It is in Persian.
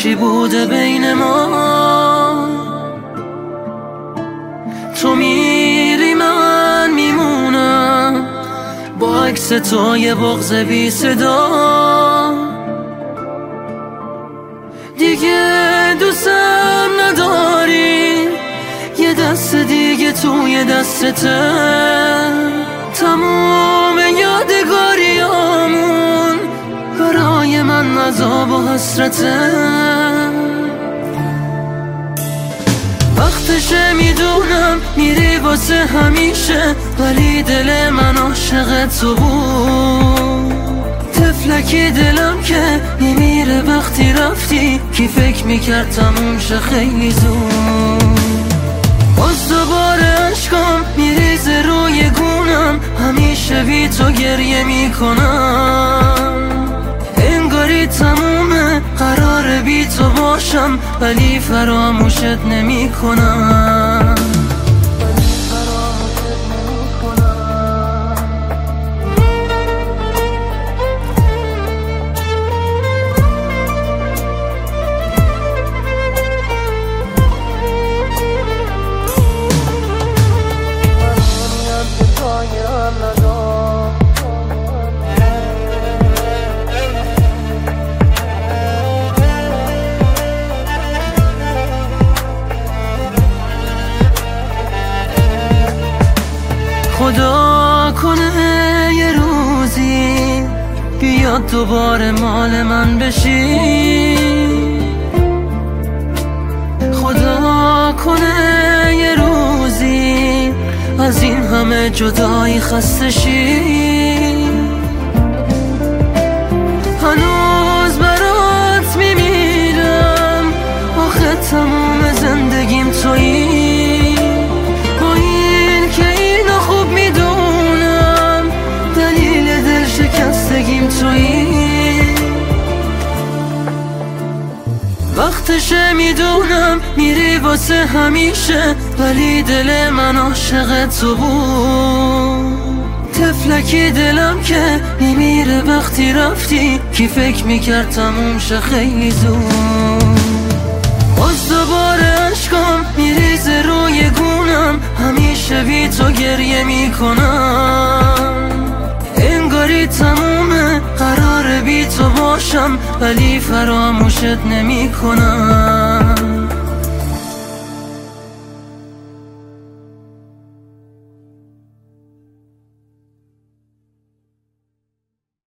چی بوده بین ما. تو میری من میمونم با عکس تو یه بغض بی صدا. دیگه دوستم نداری، یه دست دیگه توی دستته. تموم یادگاریامون برای من عذاب و حسرته. وقتشه میدونم میری واسه همیشه، ولی دل من عاشق تو بود. طفلکی دلم که میمیره وقتی رفتی، کی فکر میکرد تموم شه خیلی زود. باز دوباره عشقم میریزه روی گونم، همیشه بی تو گریه میکنم. انگاری تمومه قراره بی تو باشم، ولی فراموشت نمیکنم. خدا کنه یه روزی بیاد دوباره مال من بشی. خدا کنه یه روزی از این همه جدایی خسته شی. هنوز برات میمیرم، آخه تموم زندگیم تویی. وقتشه میدونم میری واسه همیشه، ولی دل من عاشق تو بود. طفلکی دلم که میمیره وقتی رفتی، کی فکر میکرد تموم شه خیلی زود. باز دوباره عشقم میریزه روی گونم، همیشه بی تو گریه میکنم. انگاری تمومه قراره بی تو باشم، ولی فراموشت نمیکنم.